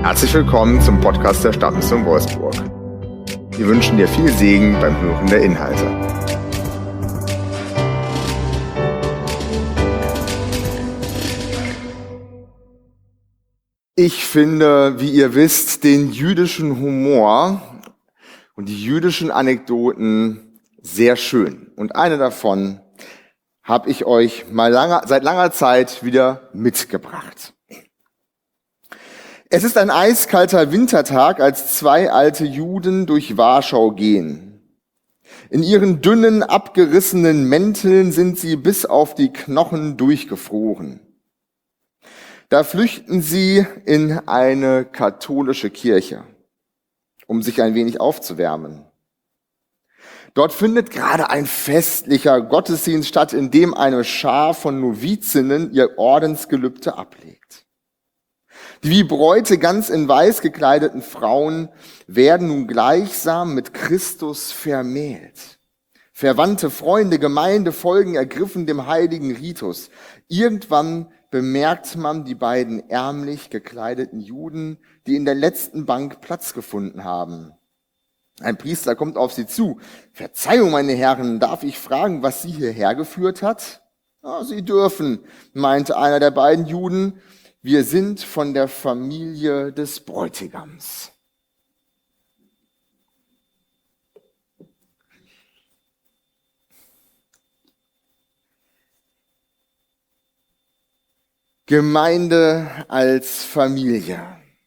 Herzlich willkommen zum Podcast der Stadtmission Wolfsburg. Wir wünschen dir viel Segen beim Hören der Inhalte. Ich finde, wie ihr wisst, den jüdischen Humor und die jüdischen Anekdoten sehr schön. Und eine davon habe ich euch seit langer Zeit wieder mitgebracht. Es ist ein eiskalter Wintertag, als zwei alte Juden durch Warschau gehen. In ihren dünnen, abgerissenen Mänteln sind sie bis auf die Knochen durchgefroren. Da flüchten sie in eine katholische Kirche, um sich ein wenig aufzuwärmen. Dort findet gerade ein festlicher Gottesdienst statt, in dem eine Schar von Novizinnen ihr Ordensgelübde ablegt. Die wie Bräute ganz in weiß gekleideten Frauen werden nun gleichsam mit Christus vermählt. Verwandte, Freunde, Gemeinde folgen ergriffen dem heiligen Ritus. Irgendwann bemerkt man die beiden ärmlich gekleideten Juden, die in der letzten Bank Platz gefunden haben. Ein Priester kommt auf sie zu. Verzeihung, meine Herren, darf ich fragen, was sie hierher geführt hat? Sie dürfen, meinte einer der beiden Juden. Wir sind von der Familie des Bräutigams. Gemeinde als Familie.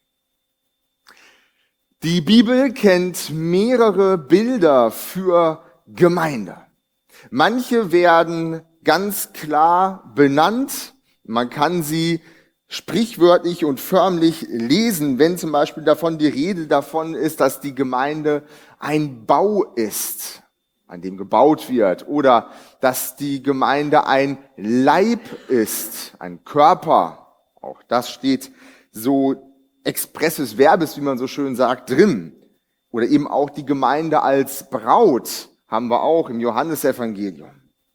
Die Bibel kennt mehrere Bilder für Gemeinde. Manche werden ganz klar benannt. Man kann sie sprichwörtlich und förmlich lesen, wenn zum Beispiel die Rede davon ist, dass die Gemeinde ein Bau ist, an dem gebaut wird, oder dass die Gemeinde ein Leib ist, ein Körper. Auch das steht so expresses Verbes, wie man so schön sagt, drin. Oder eben auch die Gemeinde als Braut haben wir auch im Johannesevangelium.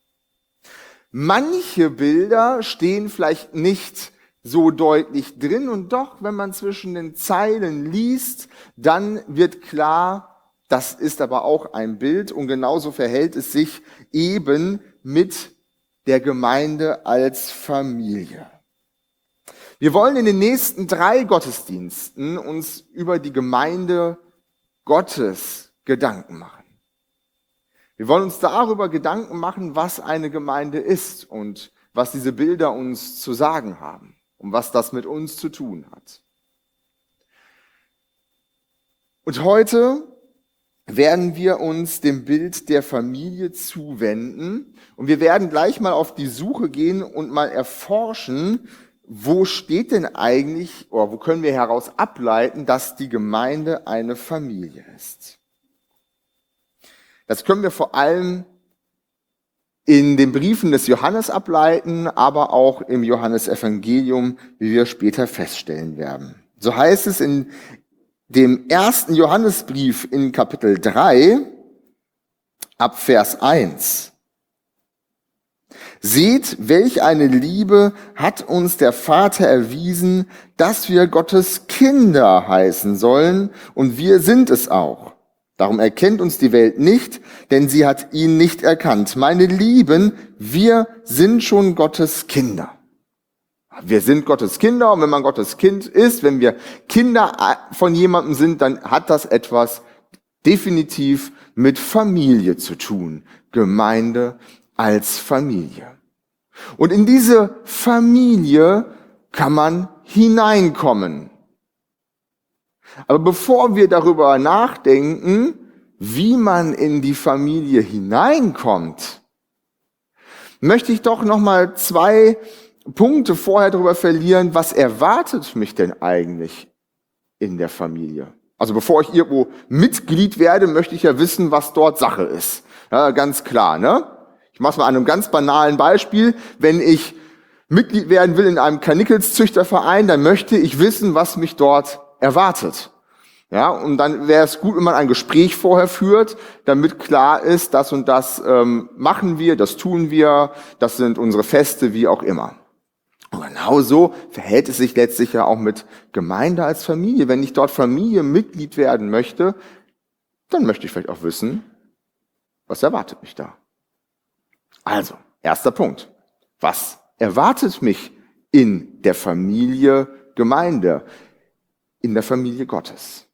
Manche Bilder stehen vielleicht nicht so deutlich drin, und doch, wenn man zwischen den Zeilen liest, dann wird klar, das ist aber auch ein Bild, und genauso verhält es sich eben mit der Gemeinde als Familie. Wir wollen in den nächsten 3 Gottesdiensten uns über die Gemeinde Gottes Gedanken machen. Wir wollen uns darüber Gedanken machen, was eine Gemeinde ist und was diese Bilder uns zu sagen haben und was das mit uns zu tun hat. Und heute werden wir uns dem Bild der Familie zuwenden, und wir werden gleich mal auf die Suche gehen und mal erforschen, wo steht denn eigentlich, oder wo können wir heraus ableiten, dass die Gemeinde eine Familie ist. Das können wir vor allem in den Briefen des Johannes ableiten, aber auch im Johannesevangelium, wie wir später feststellen werden. So heißt es in dem 1. Johannesbrief in Kapitel 3, ab Vers 1. Seht, welch eine Liebe hat uns der Vater erwiesen, dass wir Gottes Kinder heißen sollen, und wir sind es auch. Darum erkennt uns die Welt nicht, denn sie hat ihn nicht erkannt. Meine Lieben, wir sind schon Gottes Kinder. Wir sind Gottes Kinder, und wenn man Gottes Kind ist, wenn wir Kinder von jemandem sind, dann hat das etwas definitiv mit Familie zu tun. Gemeinde als Familie. Und in diese Familie kann man hineinkommen. Aber bevor wir darüber nachdenken, wie man in die Familie hineinkommt, möchte ich doch nochmal 2 Punkte vorher darüber verlieren, was erwartet mich denn eigentlich in der Familie? Also bevor ich irgendwo Mitglied werde, möchte ich ja wissen, was dort Sache ist. Ja, ganz klar, ne? Ich mache es mal an einem ganz banalen Beispiel. Wenn ich Mitglied werden will in einem Karnickelszüchterverein, dann möchte ich wissen, was mich dort erwartet. Ja, und dann wäre es gut, wenn man ein Gespräch vorher führt, damit klar ist, das und das machen wir, das tun wir, das sind unsere Feste, wie auch immer. Genauso verhält es sich letztlich ja auch mit Gemeinde als Familie. Wenn ich dort Familienmitglied werden möchte, dann möchte ich vielleicht auch wissen, was erwartet mich da. Also, erster Punkt. Was erwartet mich in der Familie Gemeinde, in der Familie Gottes?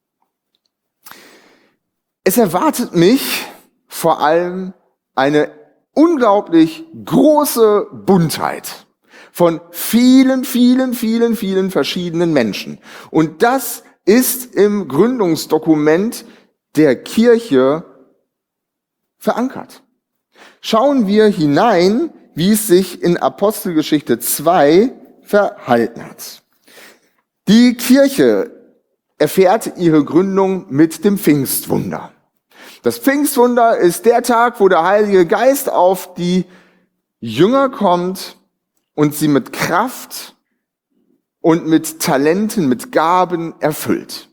Es erwartet mich vor allem eine unglaublich große Buntheit von vielen verschiedenen Menschen. Und das ist im Gründungsdokument der Kirche verankert. Schauen wir hinein, wie es sich in Apostelgeschichte 2 verhalten hat. Die Kirche erfährt ihre Gründung mit dem Pfingstwunder. Das Pfingstwunder ist der Tag, wo der Heilige Geist auf die Jünger kommt und sie mit Kraft und mit Talenten, mit Gaben erfüllt.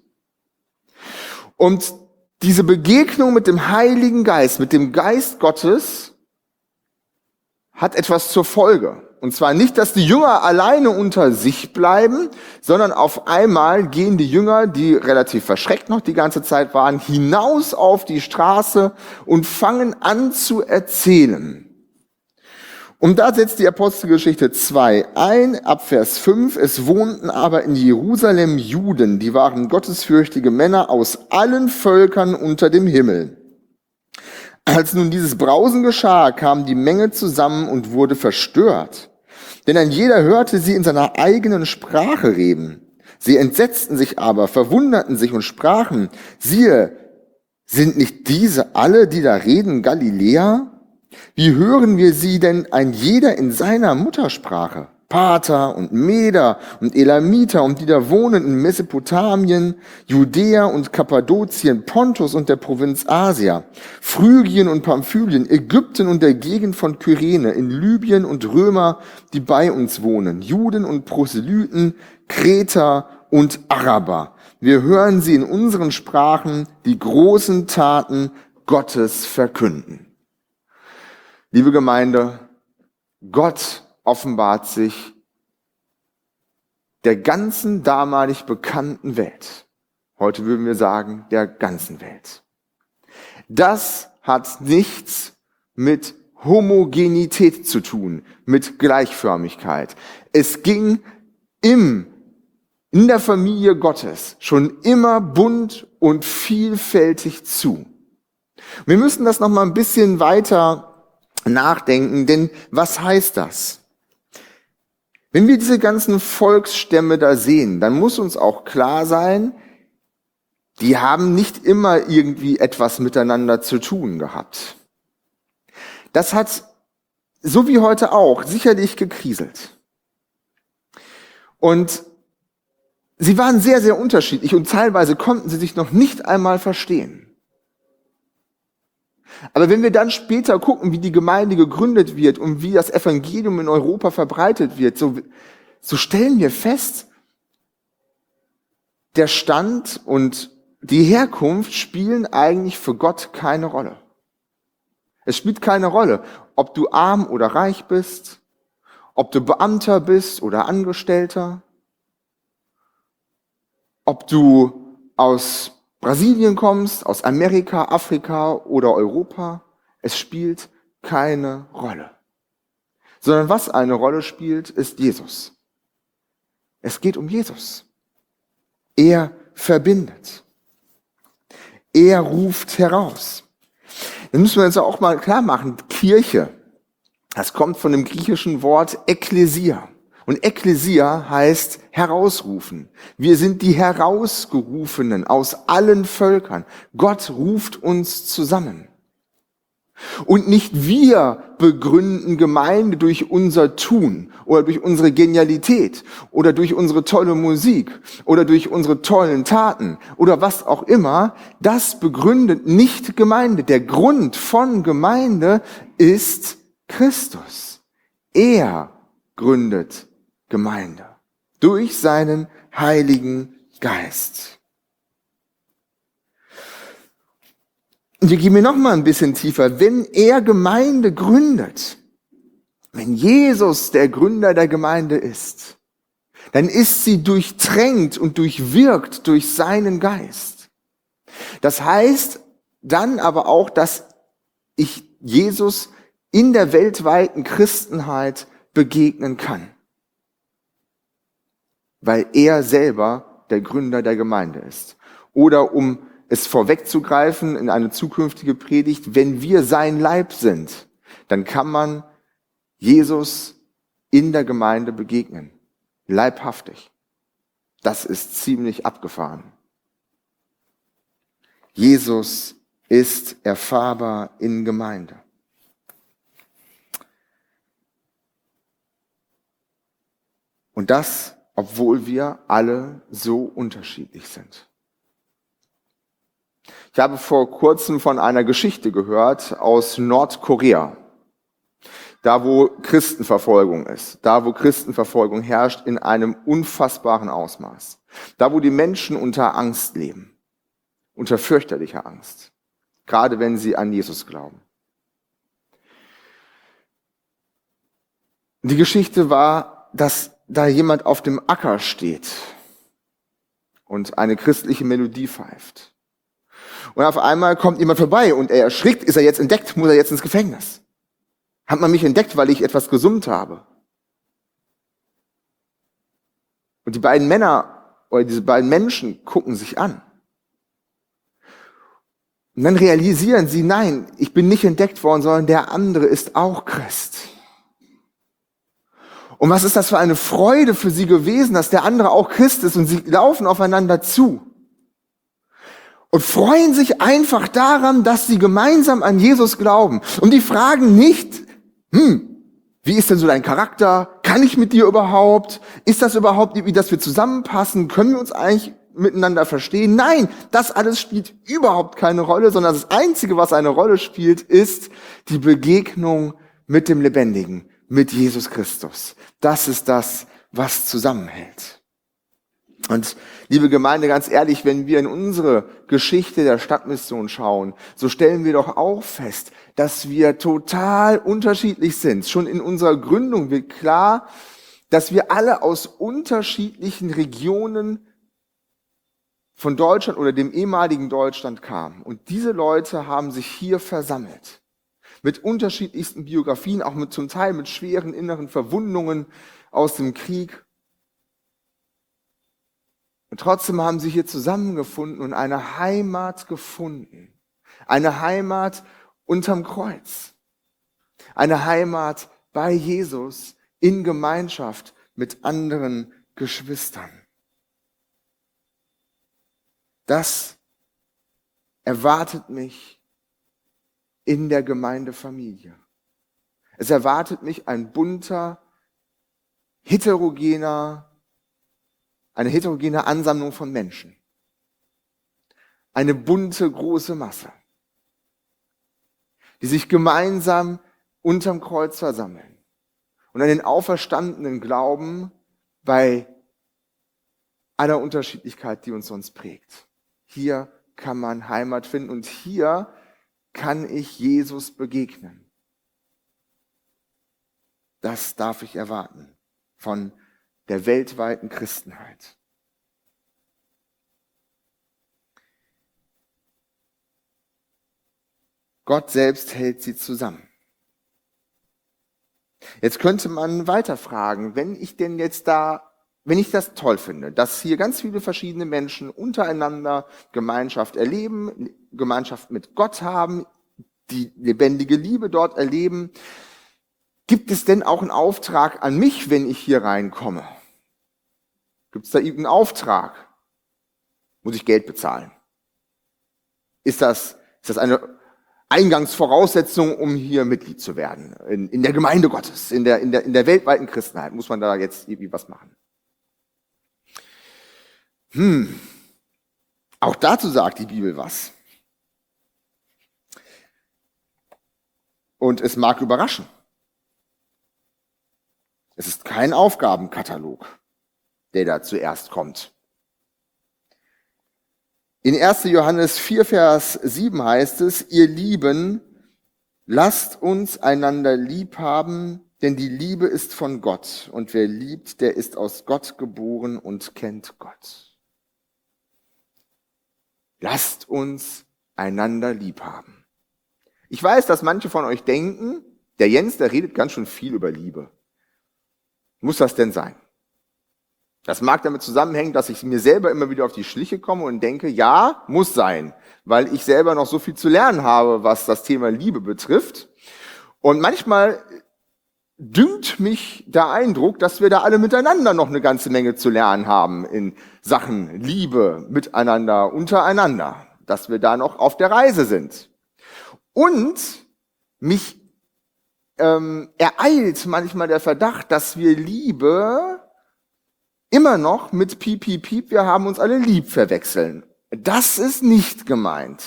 Und diese Begegnung mit dem Heiligen Geist, mit dem Geist Gottes, hat etwas zur Folge. Und zwar nicht, dass die Jünger alleine unter sich bleiben, sondern auf einmal gehen die Jünger, die relativ verschreckt noch die ganze Zeit waren, hinaus auf die Straße und fangen an zu erzählen. Und da setzt die Apostelgeschichte 2 ein, ab Vers 5. Es wohnten aber in Jerusalem Juden, die waren gottesfürchtige Männer aus allen Völkern unter dem Himmel. Als nun dieses Brausen geschah, kam die Menge zusammen und wurde verstört. Denn ein jeder hörte sie in seiner eigenen Sprache reden. Sie entsetzten sich aber, verwunderten sich und sprachen, siehe, sind nicht diese alle, die da reden, Galiläer? Wie hören wir sie denn ein jeder in seiner Muttersprache? Parther und Meder und Elamiter und die da wohnen in Mesopotamien, Judäa und Kappadokien, Pontus und der Provinz Asia, Phrygien und Pamphylien, Ägypten und der Gegend von Kyrene, in Libyen und Römer, die bei uns wohnen, Juden und Proselyten, Kreter und Araber. Wir hören sie in unseren Sprachen die großen Taten Gottes verkünden. Liebe Gemeinde, Gott offenbart sich der ganzen damalig bekannten Welt. Heute würden wir sagen, der ganzen Welt. Das hat nichts mit Homogenität zu tun, mit Gleichförmigkeit. Es ging in der Familie Gottes schon immer bunt und vielfältig zu. Wir müssen das noch mal ein bisschen weiter nachdenken, denn was heißt das? Wenn wir diese ganzen Volksstämme da sehen, dann muss uns auch klar sein, die haben nicht immer irgendwie etwas miteinander zu tun gehabt. Das hat, so wie heute auch, sicherlich gekriselt. Und sie waren sehr unterschiedlich und teilweise konnten sie sich noch nicht einmal verstehen. Aber wenn wir dann später gucken, wie die Gemeinde gegründet wird und wie das Evangelium in Europa verbreitet wird, so stellen wir fest, der Stand und die Herkunft spielen eigentlich für Gott keine Rolle. Es spielt keine Rolle, ob du arm oder reich bist, ob du Beamter bist oder Angestellter, ob du aus Brasilien kommst, aus Amerika, Afrika oder Europa, es spielt keine Rolle. Sondern was eine Rolle spielt, ist Jesus. Es geht um Jesus. Er verbindet. Er ruft heraus. Dann müssen wir uns auch mal klar machen, Kirche, das kommt von dem griechischen Wort Ekklesia. Und Ekklesia heißt herausrufen. Wir sind die Herausgerufenen aus allen Völkern. Gott ruft uns zusammen. Und nicht wir begründen Gemeinde durch unser Tun oder durch unsere Genialität oder durch unsere tolle Musik oder durch unsere tollen Taten oder was auch immer. Das begründet nicht Gemeinde. Der Grund von Gemeinde ist Christus. Er gründet Gemeinde durch seinen Heiligen Geist. Wir gehen noch mal ein bisschen tiefer. Wenn er Gemeinde gründet, Wenn Jesus der Gründer der Gemeinde ist, dann ist sie durchtränkt und durchwirkt durch seinen Geist. Das heißt dann aber auch, dass ich Jesus in der weltweiten Christenheit begegnen kann, weil er selber der Gründer der Gemeinde ist. Oder um es vorwegzugreifen in eine zukünftige Predigt, wenn wir sein Leib sind, dann kann man Jesus in der Gemeinde begegnen, leibhaftig. Das ist ziemlich abgefahren. Jesus ist erfahrbar in Gemeinde. Und das, obwohl wir alle so unterschiedlich sind. Ich habe vor kurzem von einer Geschichte gehört aus Nordkorea. Da, wo Christenverfolgung ist, da, wo Christenverfolgung herrscht in einem unfassbaren Ausmaß. Da, wo die Menschen unter Angst leben, unter fürchterlicher Angst, gerade wenn sie an Jesus glauben. Die Geschichte war, dass da jemand auf dem Acker steht und eine christliche Melodie pfeift. Und auf einmal kommt jemand vorbei und er erschrickt, ist er jetzt entdeckt, muss er jetzt ins Gefängnis? Hat man mich entdeckt, weil ich etwas gesummt habe? Und die beiden Männer oder diese beiden Menschen gucken sich an. Und dann realisieren sie, nein, ich bin nicht entdeckt worden, sondern der andere ist auch Christ. Und was ist das für eine Freude für sie gewesen, dass der andere auch Christ ist und sie laufen aufeinander zu. Und freuen sich einfach daran, dass sie gemeinsam an Jesus glauben. Und die fragen nicht, wie ist denn so dein Charakter? Kann ich mit dir überhaupt? Ist das überhaupt, wie dass wir zusammenpassen? Können wir uns eigentlich miteinander verstehen? Nein, das alles spielt überhaupt keine Rolle, sondern das Einzige, was eine Rolle spielt, ist die Begegnung mit dem Lebendigen, mit Jesus Christus. Das ist das, was zusammenhält. Und liebe Gemeinde, ganz ehrlich, wenn wir in unsere Geschichte der Stadtmission schauen, so stellen wir doch auch fest, dass wir total unterschiedlich sind. Schon in unserer Gründung wird klar, dass wir alle aus unterschiedlichen Regionen von Deutschland oder dem ehemaligen Deutschland kamen. Und diese Leute haben sich hier versammelt. Mit unterschiedlichsten Biografien, auch mit zum Teil mit schweren inneren Verwundungen aus dem Krieg. Und trotzdem haben sie hier zusammengefunden und eine Heimat gefunden. Eine Heimat unterm Kreuz. Eine Heimat bei Jesus in Gemeinschaft mit anderen Geschwistern. Das erwartet mich in der Gemeindefamilie. Es erwartet mich ein bunter, eine heterogene Ansammlung von Menschen. Eine bunte, große Masse, die sich gemeinsam unterm Kreuz versammeln und an den Auferstandenen glauben bei aller Unterschiedlichkeit, die uns sonst prägt. Hier kann man Heimat finden und hier kann ich Jesus begegnen. Das darf ich erwarten von der weltweiten Christenheit. Gott selbst hält sie zusammen. Jetzt könnte man weiter fragen, wenn ich das toll finde, dass hier ganz viele verschiedene Menschen untereinander Gemeinschaft erleben, Gemeinschaft mit Gott haben, die lebendige Liebe dort erleben, gibt es denn auch einen Auftrag an mich, wenn ich hier reinkomme? Gibt es da irgendeinen Auftrag? Muss ich Geld bezahlen? Ist das eine Eingangsvoraussetzung, um hier Mitglied zu werden? In der Gemeinde Gottes, in der weltweiten Christenheit muss man da jetzt irgendwie was machen? Auch dazu sagt die Bibel was. Und es mag überraschen. Es ist kein Aufgabenkatalog, der da zuerst kommt. In 1. Johannes 4, Vers 7 heißt es, ihr Lieben, lasst uns einander lieb haben, denn die Liebe ist von Gott, und wer liebt, der ist aus Gott geboren und kennt Gott. Lasst uns einander lieb haben. Ich weiß, dass manche von euch denken, der Jens, der redet ganz schön viel über Liebe. Muss das denn sein? Das mag damit zusammenhängen, dass ich mir selber immer wieder auf die Schliche komme und denke, ja, muss sein, weil ich selber noch so viel zu lernen habe, was das Thema Liebe betrifft. Und manchmal dünkt mich der Eindruck, dass wir da alle miteinander noch eine ganze Menge zu lernen haben in Sachen Liebe, miteinander, untereinander, dass wir da noch auf der Reise sind. Und mich ereilt manchmal der Verdacht, dass wir Liebe immer noch mit Piep, Piep, Piep, wir haben uns alle lieb verwechseln. Das ist nicht gemeint.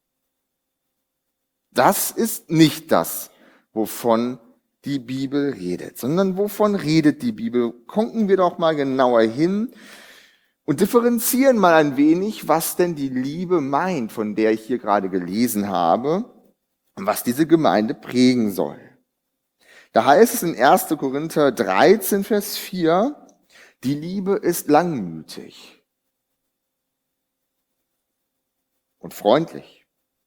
Das ist nicht das, wovon die Bibel redet, sondern wovon redet die Bibel? Gucken wir doch mal genauer hin und differenzieren mal ein wenig, was denn die Liebe meint, von der ich hier gerade gelesen habe und was diese Gemeinde prägen soll. Da heißt es in 1. Korinther 13, Vers 4, die Liebe ist langmütig und freundlich.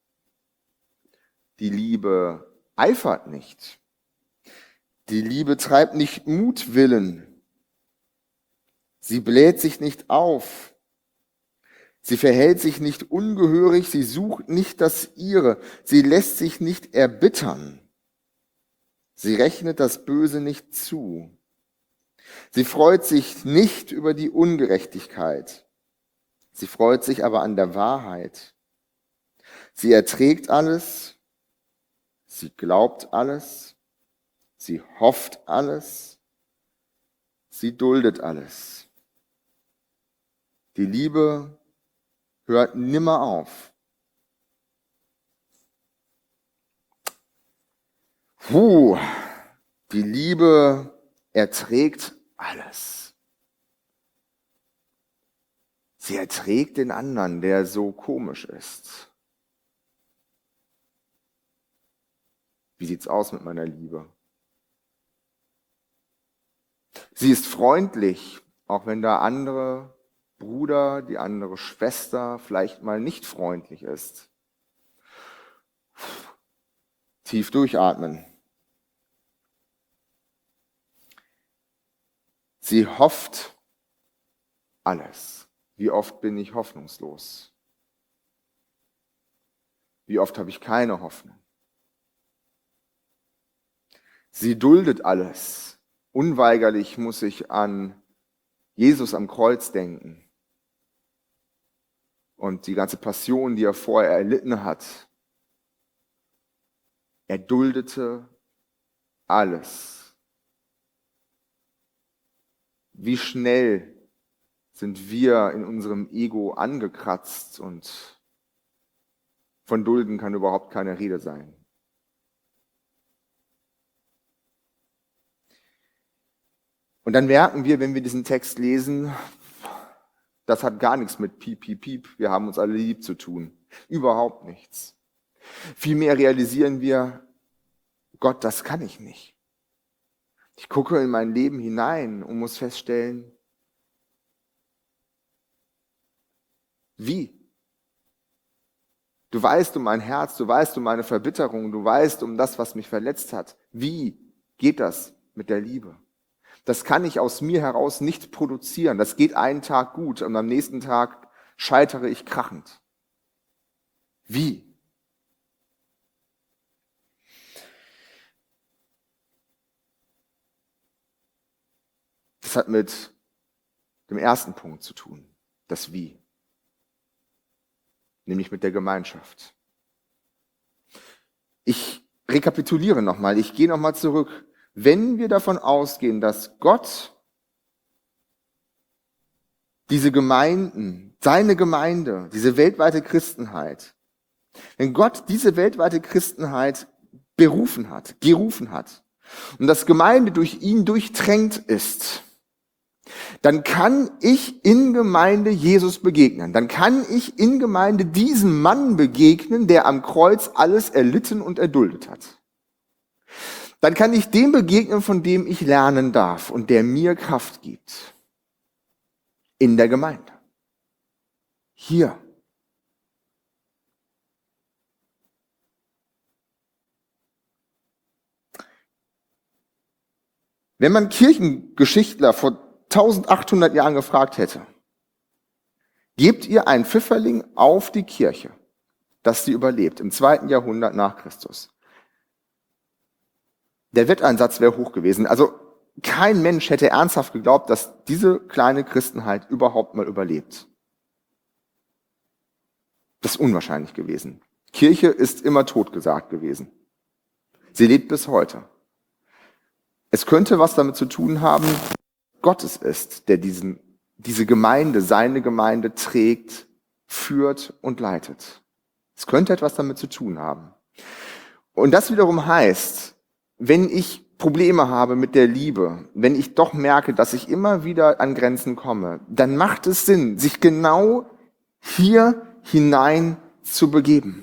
Die Liebe eifert nicht. Die Liebe treibt nicht Mutwillen. Sie bläht sich nicht auf. Sie verhält sich nicht ungehörig. Sie sucht nicht das Ihre. Sie lässt sich nicht erbittern. Sie rechnet das Böse nicht zu. Sie freut sich nicht über die Ungerechtigkeit. Sie freut sich aber an der Wahrheit. Sie erträgt alles. Sie glaubt alles. Sie hofft alles. Sie duldet alles. Die Liebe hört nimmer auf. Die Liebe erträgt alles. Sie erträgt den anderen, der so komisch ist. Wie sieht's aus mit meiner Liebe? Sie ist freundlich, auch wenn der andere Bruder, die andere Schwester vielleicht mal nicht freundlich ist. Tief durchatmen. Sie hofft alles. Wie oft bin ich hoffnungslos? Wie oft habe ich keine Hoffnung? Sie duldet alles. Unweigerlich muss ich an Jesus am Kreuz denken und die ganze Passion, die er vorher erlitten hat. Er duldete alles. Wie schnell sind wir in unserem Ego angekratzt und von Dulden kann überhaupt keine Rede sein. Und dann merken wir, wenn wir diesen Text lesen, das hat gar nichts mit Piep, Piep, Piep, wir haben uns alle lieb zu tun. Überhaupt nichts. Vielmehr realisieren wir, Gott, das kann ich nicht. Ich gucke in mein Leben hinein und muss feststellen, wie? Du weißt um mein Herz, du weißt um meine Verbitterung, du weißt um das, was mich verletzt hat. Wie geht das mit der Liebe? Das kann ich aus mir heraus nicht produzieren. Das geht einen Tag gut und am nächsten Tag scheitere ich krachend. Wie? Das hat mit dem ersten Punkt zu tun, das Wie, nämlich mit der Gemeinschaft. Ich rekapituliere nochmal, ich gehe nochmal zurück. Wenn wir davon ausgehen, dass Gott diese Gemeinden, seine Gemeinde, diese weltweite Christenheit, wenn Gott diese weltweite Christenheit gerufen hat und dass Gemeinde durch ihn durchtränkt ist, dann kann ich in Gemeinde Jesus begegnen. Dann kann ich in Gemeinde diesem Mann begegnen, der am Kreuz alles erlitten und erduldet hat. dann kann ich dem begegnen, von dem ich lernen darf und der mir Kraft gibt. In der Gemeinde. Hier. Wenn man Kirchengeschichtler vor 1800 Jahren gefragt hätte, gebt ihr einen Pfifferling auf die Kirche, dass sie überlebt, im 2. Jahrhundert nach Christus. Der Wetteinsatz wäre hoch gewesen. Also kein Mensch hätte ernsthaft geglaubt, dass diese kleine Christenheit überhaupt mal überlebt. Das ist unwahrscheinlich gewesen. Kirche ist immer totgesagt gewesen. Sie lebt bis heute. Es könnte was damit zu tun haben, Gott es ist, der diese Gemeinde, seine Gemeinde trägt, führt und leitet. Es könnte etwas damit zu tun haben. Und das wiederum heißt, wenn ich Probleme habe mit der Liebe, wenn ich doch merke, dass ich immer wieder an Grenzen komme, dann macht es Sinn, sich genau hier hinein zu begeben.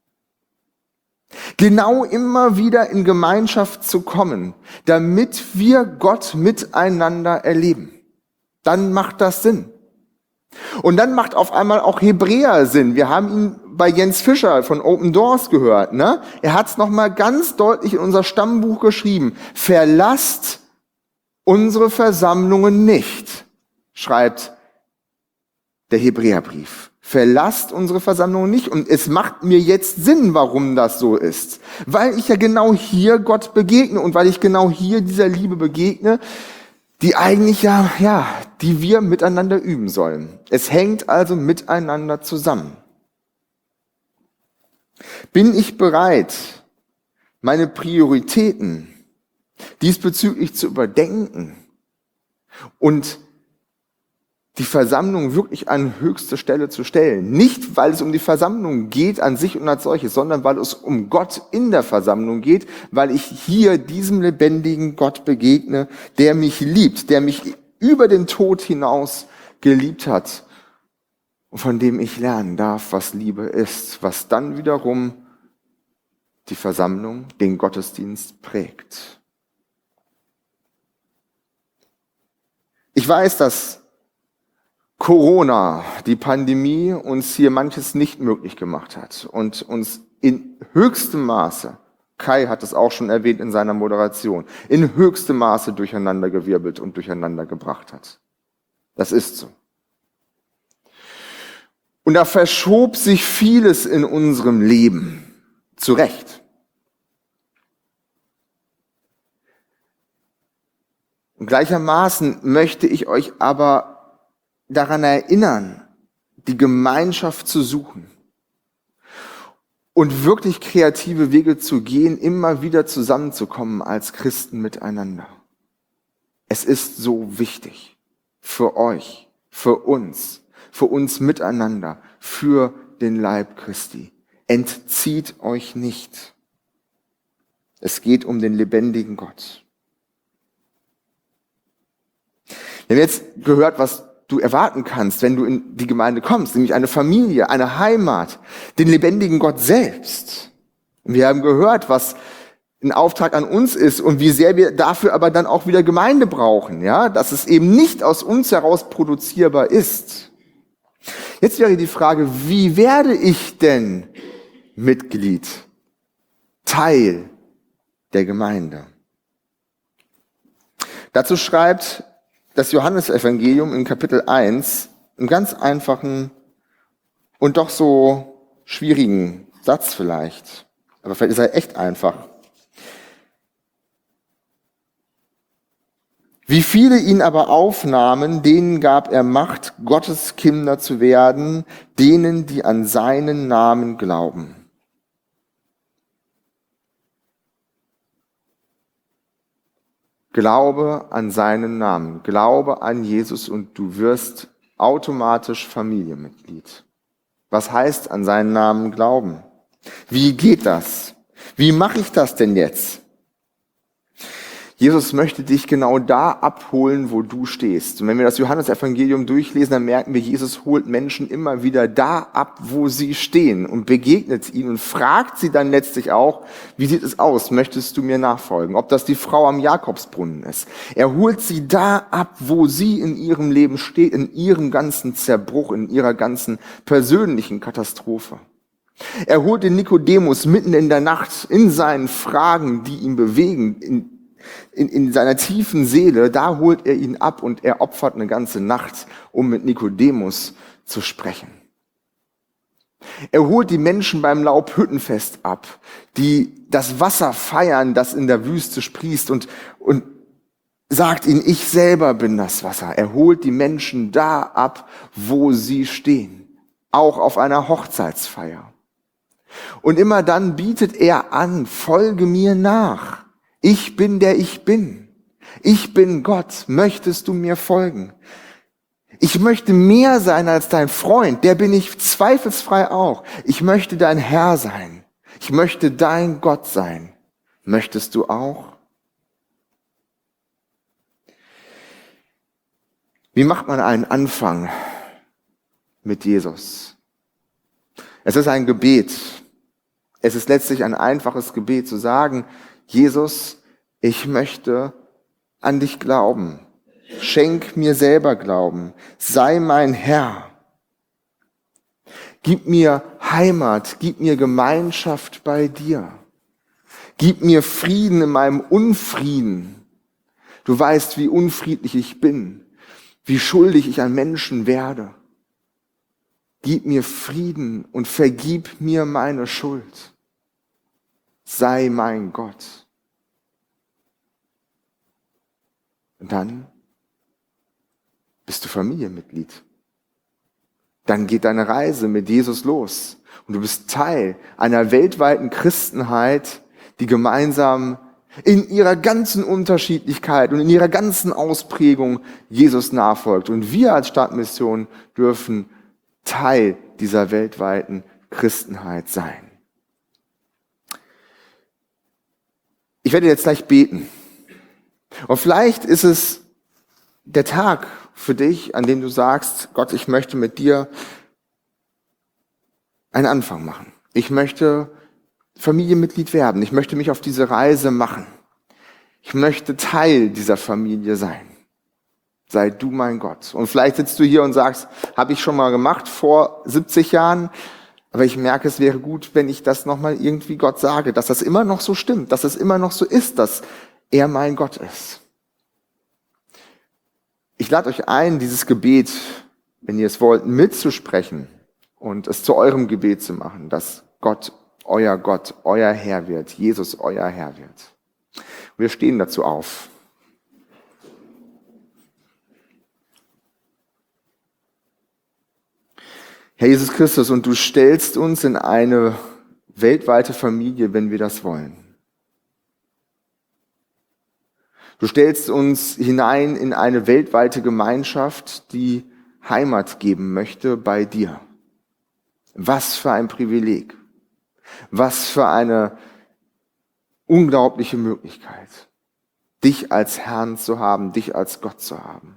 Genau immer wieder in Gemeinschaft zu kommen, damit wir Gott miteinander erleben. Dann macht das Sinn. Und dann macht auf einmal auch Hebräer Sinn. Wir haben ihn bei Jens Fischer von Open Doors gehört. Ne? Er hat es nochmal ganz deutlich in unser Stammbuch geschrieben. Verlasst unsere Versammlungen nicht, schreibt der Hebräerbrief. Verlasst unsere Versammlungen nicht. Und es macht mir jetzt Sinn, warum das so ist. Weil ich ja genau hier Gott begegne und weil ich genau hier dieser Liebe begegne, die eigentlich die wir miteinander üben sollen. Es hängt also miteinander zusammen. Bin ich bereit, meine Prioritäten diesbezüglich zu überdenken und die Versammlung wirklich an höchste Stelle zu stellen? Nicht, weil es um die Versammlung geht an sich und als solches, sondern weil es um Gott in der Versammlung geht, weil ich hier diesem lebendigen Gott begegne, der mich liebt, der mich über den Tod hinaus geliebt hat und von dem ich lernen darf, was Liebe ist, was dann wiederum die Versammlung, den Gottesdienst prägt. Ich weiß, dass Corona, die Pandemie, uns hier manches nicht möglich gemacht hat und uns in höchstem Maße, Kai hat es auch schon erwähnt in seiner Moderation, in höchstem Maße durcheinandergewirbelt und durcheinander gebracht hat. Das ist so. Und da verschob sich vieles in unserem Leben. Zu Recht. Und gleichermaßen möchte ich euch aber daran erinnern, die Gemeinschaft zu suchen und wirklich kreative Wege zu gehen, immer wieder zusammenzukommen als Christen miteinander. Es ist so wichtig für euch, für uns miteinander, für den Leib Christi. Entzieht euch nicht. Es geht um den lebendigen Gott. Wir haben jetzt gehört, was du erwarten kannst, wenn du in die Gemeinde kommst, nämlich eine Familie, eine Heimat, den lebendigen Gott selbst. Und wir haben gehört, was ein Auftrag an uns ist und wie sehr wir dafür aber dann auch wieder Gemeinde brauchen, ja, dass es eben nicht aus uns heraus produzierbar ist. Jetzt wäre die Frage, wie werde ich denn Mitglied, Teil der Gemeinde? Dazu schreibt das Johannesevangelium in Kapitel 1 einen ganz einfachen und doch so schwierigen Satz vielleicht. Aber vielleicht ist er echt einfach. Wie viele ihn aber aufnahmen, denen gab er Macht, Gottes Kinder zu werden, denen, die an seinen Namen glauben. Glaube an seinen Namen, glaube an Jesus und du wirst automatisch Familienmitglied. Was heißt an seinen Namen glauben? Wie geht das? Wie mache ich das denn jetzt? Jesus möchte dich genau da abholen, wo du stehst. Und wenn wir das Johannesevangelium durchlesen, dann merken wir, Jesus holt Menschen immer wieder da ab, wo sie stehen und begegnet ihnen und fragt sie dann letztlich auch, wie sieht es aus? Möchtest du mir nachfolgen? Ob das die Frau am Jakobsbrunnen ist. Er holt sie da ab, wo sie in ihrem Leben steht, in ihrem ganzen Zerbruch, in ihrer ganzen persönlichen Katastrophe. Er holt den Nikodemus mitten in der Nacht in seinen Fragen, die ihn bewegen, in seiner tiefen Seele, da holt er ihn ab und er opfert eine ganze Nacht, um mit Nikodemus zu sprechen. Er holt die Menschen beim Laubhüttenfest ab, die das Wasser feiern, das in der Wüste sprießt und sagt ihnen, ich selber bin das Wasser. Er holt die Menschen da ab, wo sie stehen, auch auf einer Hochzeitsfeier. Und immer dann bietet er an, folge mir nach. Ich bin der ich bin. Ich bin Gott. Möchtest du mir folgen? Ich möchte mehr sein als dein Freund. Der bin ich zweifelsfrei auch. Ich möchte dein Herr sein. Ich möchte dein Gott sein. Möchtest du auch? Wie macht man einen Anfang mit Jesus? Es ist ein Gebet. Es ist letztlich ein einfaches Gebet zu sagen, Jesus, ich möchte an dich glauben. Schenk mir selber Glauben. Sei mein Herr. Gib mir Heimat. Gib mir Gemeinschaft bei dir. Gib mir Frieden in meinem Unfrieden. Du weißt, wie unfriedlich ich bin, wie schuldig ich an Menschen werde. Gib mir Frieden und vergib mir meine Schuld. Sei mein Gott. Und dann bist du Familienmitglied. Dann geht deine Reise mit Jesus los. Und du bist Teil einer weltweiten Christenheit, die gemeinsam in ihrer ganzen Unterschiedlichkeit und in ihrer ganzen Ausprägung Jesus nachfolgt. Und wir als Stadtmission dürfen Teil dieser weltweiten Christenheit sein. Ich werde jetzt gleich beten. Und vielleicht ist es der Tag für dich, an dem du sagst, Gott, ich möchte mit dir einen Anfang machen. Ich möchte Familienmitglied werden. Ich möchte mich auf diese Reise machen. Ich möchte Teil dieser Familie sein. Sei du mein Gott. Und vielleicht sitzt du hier und sagst, habe ich schon mal gemacht vor 70 Jahren, aber ich merke, es wäre gut, wenn ich das nochmal irgendwie Gott sage, dass das immer noch so stimmt, dass es immer noch so ist, dass er mein Gott ist. Ich lade euch ein, dieses Gebet, wenn ihr es wollt, mitzusprechen und es zu eurem Gebet zu machen, dass Gott, euer Herr wird, Jesus euer Herr wird. Wir stehen dazu auf. Herr Jesus Christus, und du stellst uns in eine weltweite Familie, wenn wir das wollen. Du stellst uns hinein in eine weltweite Gemeinschaft, die Heimat geben möchte bei dir. Was für ein Privileg. Was für eine unglaubliche Möglichkeit, dich als Herrn zu haben, dich als Gott zu haben.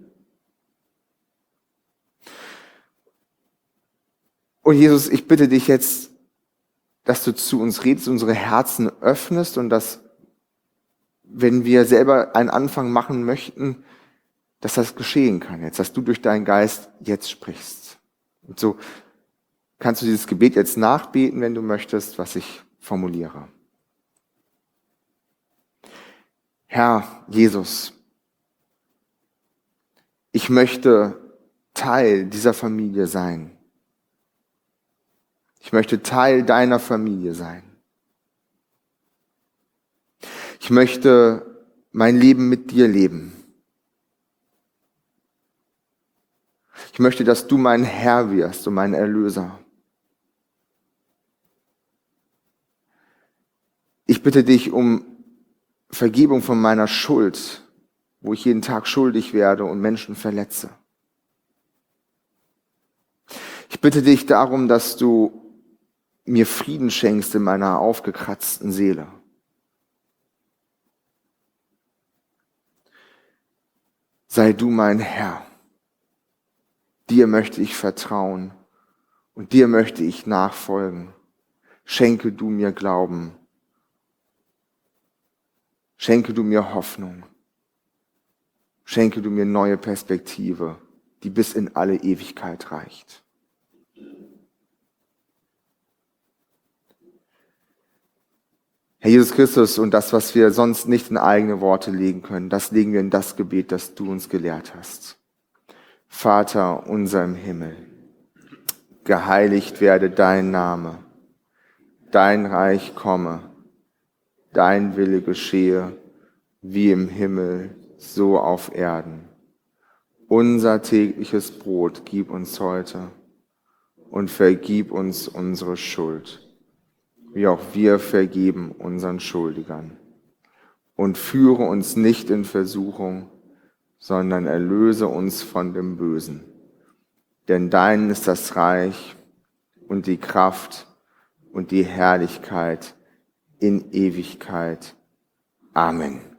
Und Jesus, ich bitte dich jetzt, dass du zu uns redest, unsere Herzen öffnest und dass, wenn wir selber einen Anfang machen möchten, dass das geschehen kann jetzt, dass du durch deinen Geist jetzt sprichst. Und so kannst du dieses Gebet jetzt nachbeten, wenn du möchtest, was ich formuliere. Herr Jesus, ich möchte Teil dieser Familie sein. Ich möchte Teil deiner Familie sein. Ich möchte mein Leben mit dir leben. Ich möchte, dass du mein Herr wirst und mein Erlöser. Ich bitte dich um Vergebung von meiner Schuld, wo ich jeden Tag schuldig werde und Menschen verletze. Ich bitte dich darum, dass du mir Frieden schenkst in meiner aufgekratzten Seele. sei du mein Herr. Dir möchte ich vertrauen und dir möchte ich nachfolgen. Schenke du mir Glauben. Schenke du mir Hoffnung. Schenke du mir neue Perspektive, die bis in alle Ewigkeit reicht. Herr Jesus Christus, und das, was wir sonst nicht in eigene Worte legen können, das legen wir in das Gebet, das du uns gelehrt hast. Vater unser im Himmel, geheiligt werde dein Name, dein Reich komme, dein Wille geschehe, wie im Himmel, so auf Erden. Unser tägliches Brot gib uns heute und vergib uns unsere Schuld, wie auch wir vergeben unseren Schuldigern. Und führe uns nicht in Versuchung, sondern erlöse uns von dem Bösen. Denn dein ist das Reich und die Kraft und die Herrlichkeit in Ewigkeit. Amen.